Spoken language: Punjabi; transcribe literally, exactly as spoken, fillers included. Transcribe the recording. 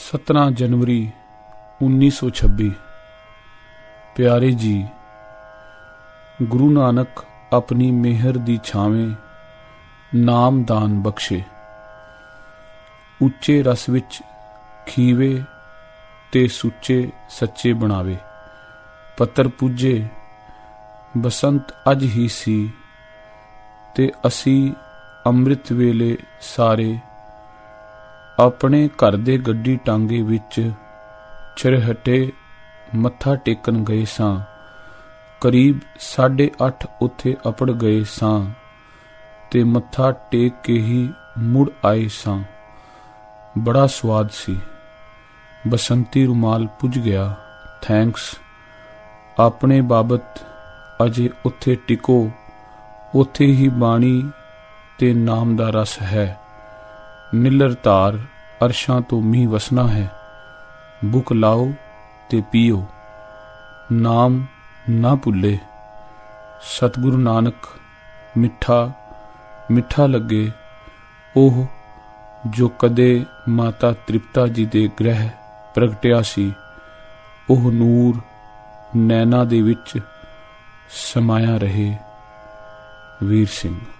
सत्रह जनवरी उन्नीस सौ छब्बी। प्यारे जी, गुरु नानक अपनी मेहर दी छावें नाम दान बख्शे। ਉੱਚੇ ਰਸ ਵਿੱਚ ਖੀਵੇ ਤੇ ਸੁੱਚੇ ਸੱਚੇ ਬਣਾਵੇ। ਪੱਤਰ ਪੂਜੇ ਬਸੰਤ ਅੱਜ ਹੀ ਸੀ ਤੇ ਅਸੀਂ ਅੰਮ੍ਰਿਤ ਵੇਲੇ ਸਾਰੇ ਆਪਣੇ ਘਰ ਦੇ ਗੱਡੀ ਟਾਂਗੇ ਵਿੱਚ ਚਰਹਟੇ ਮੱਥਾ ਟੇਕਣ ਗਏ ਸਾਂ। ਕਰੀਬ ਸਾਢੇ ਅੱਠ ਉੱਥੇ ਅਪੜ ਗਏ ਸਾਂ ਤੇ ਮੱਥਾ ਟੇਕ ਕੇ ਹੀ ਮੁੜ ਆਏ ਸਾਂ। ਬੜਾ ਸਵਾਦ ਸੀ। ਬਸੰਤੀ ਰੁਮਾਲ ਪੁੱਜ ਗਿਆ। ਥੈਂਕਸ। ਆਪਣੇ ਬਾਬਤ ਅਜੇ ਉੱਥੇ ਟਿਕੋ, ਉੱਥੇ ਹੀ ਬਾਣੀ ਤੇ ਨਾਮ ਦਾ ਰਸ ਹੈ। ਨਿੱਲਰ ਧਾਰ ਅਰਸ਼ਾਂ ਤੋਂ ਮੀਂਹ ਵਸਣਾ ਹੈ। ਬੁੱਕ ਲਾਓ ਤੇ ਪੀਓ, ਨਾਮ ਨਾ ਭੁੱਲੇ। ਸਤਿਗੁਰੂ ਨਾਨਕ ਮਿੱਠਾ ਮਿੱਠਾ ਲੱਗੇ ਉਹ ਜੋ ਕਦੇ ਮਾਤਾ ਤ੍ਰਿਪਤਾ ਜੀ ਦੇ ਗ੍ਰਹਿ ਪ੍ਰਗਟਿਆ ਸੀ। ਉਹ ਨੂਰ ਨੈਣਾ ਦੇ ਵਿੱਚ ਸਮਾਇਆ ਰਹੇ। ਵੀਰ ਸਿੰਘ।